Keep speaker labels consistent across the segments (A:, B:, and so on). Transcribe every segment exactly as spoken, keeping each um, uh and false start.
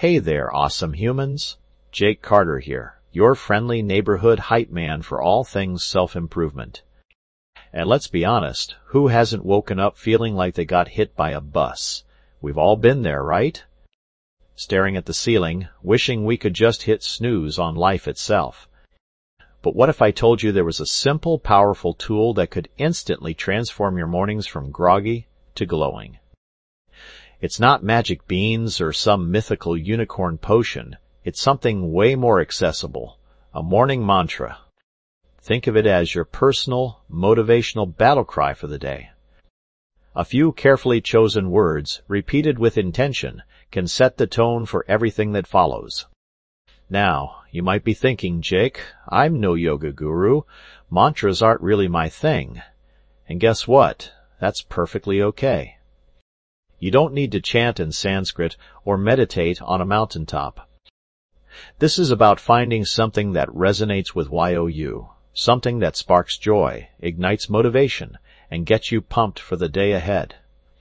A: Hey there, awesome humans. Jake Carter here, your friendly neighborhood hype man for all things self-improvement. And let's be honest, who hasn't woken up feeling like they got hit by a bus? We've all been there, right? Staring at the ceiling, wishing we could just hit snooze on life itself. But what if I told you there was a simple, powerful tool that could instantly transform your mornings from groggy to glowing? It's not magic beans or some mythical unicorn potion. It's something way more accessible. A morning mantra. Think of it as your personal, motivational battle cry for the day. A few carefully chosen words, repeated with intention, can set the tone for everything that follows. Now, you might be thinking, Jake, I'm no yoga guru. Mantras aren't really my thing. And guess what? That's perfectly okay. You don't need to chant in Sanskrit or meditate on a mountaintop. This is about finding something that resonates with you, something that sparks joy, ignites motivation, and gets you pumped for the day ahead.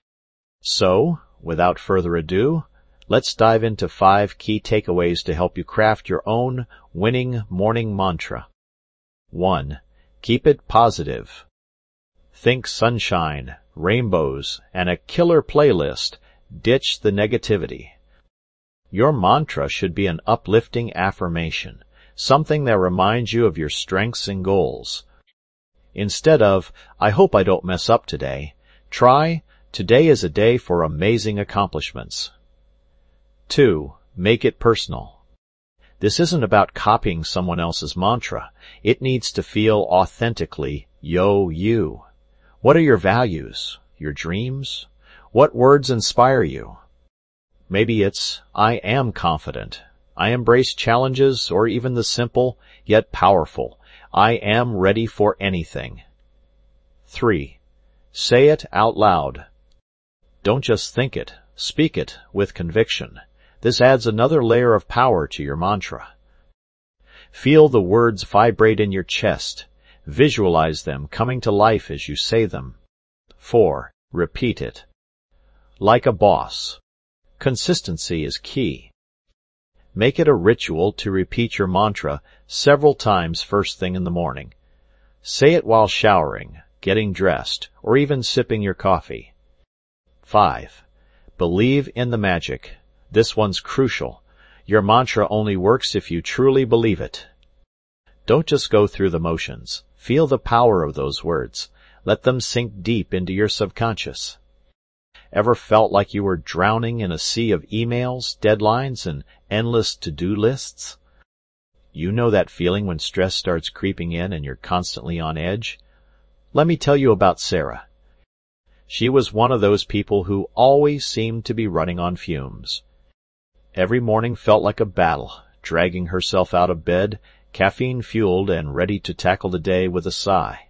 A: So, without further ado, let's dive into five key takeaways to help you craft your own winning morning mantra. One. Keep it positive. Think sunshine, rainbows, and a killer playlist. Ditch the negativity. Your mantra should be an uplifting affirmation, something that reminds you of your strengths and goals. Instead of, I hope I don't mess up today, try, today is a day for amazing accomplishments. Two. Make it personal. This isn't about copying someone else's mantra. It needs to feel authentically yo you. What are your values? Your dreams? What words inspire you? Maybe it's, I am confident. I embrace challenges, or even the simple, yet powerful, I am ready for anything. Three. Say it out loud. Don't just think it, speak it with conviction. This adds another layer of power to your mantra. Feel the words vibrate in your chest. Visualize them coming to life as you say them. Four. Repeat it. Like a boss. Consistency is key. Make it a ritual to repeat your mantra several times first thing in the morning. Say it while showering, getting dressed, or even sipping your coffee. Five. Believe in the magic. This one's crucial. Your mantra only works if you truly believe it. Don't just go through the motions. Feel the power of those words. Let them sink deep into your subconscious. Ever felt like you were drowning in a sea of emails, deadlines, and endless to-do lists? You know that feeling when stress starts creeping in and you're constantly on edge? Let me tell you about Sarah. She was one of those people who always seemed to be running on fumes. Every morning felt like a battle, dragging herself out of bed, caffeine-fueled and ready to tackle the day with a sigh.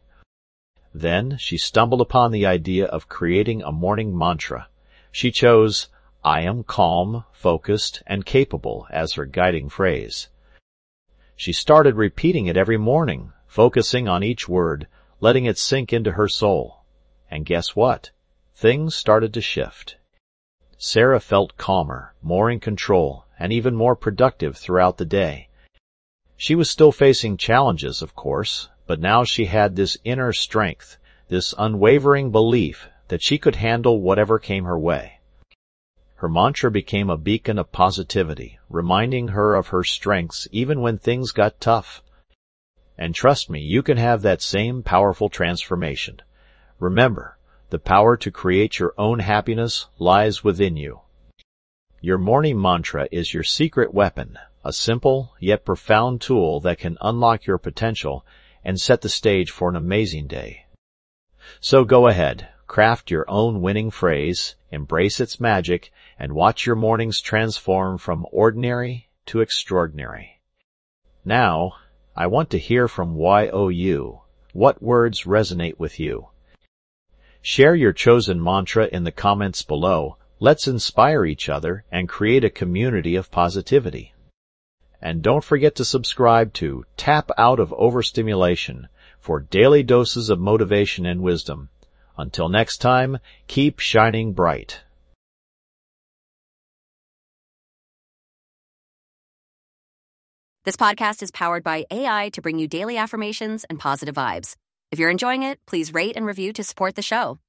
A: Then she stumbled upon the idea of creating a morning mantra. She chose, I am calm, focused, and capable as her guiding phrase. She started repeating it every morning, focusing on each word, letting it sink into her soul. And guess what? Things started to shift. Sarah felt calmer, more in control, and even more productive throughout the day. She was still facing challenges, of course, but now she had this inner strength, this unwavering belief that she could handle whatever came her way. Her mantra became a beacon of positivity, reminding her of her strengths even when things got tough. And trust me, you can have that same powerful transformation. Remember, the power to create your own happiness lies within you. Your morning mantra is your secret weapon, a simple yet profound tool that can unlock your potential and set the stage for an amazing day. So go ahead, craft your own winning phrase, embrace its magic, and watch your mornings transform from ordinary to extraordinary. Now, I want to hear from you. What words resonate with you? Share your chosen mantra in the comments below. Let's inspire each other and create a community of positivity. And don't forget to subscribe to Tap Out of Overstimulation for daily doses of motivation and wisdom. Until next time, keep shining bright.
B: This podcast is powered by A I to bring you daily affirmations and positive vibes. If you're enjoying it, please rate and review to support the show.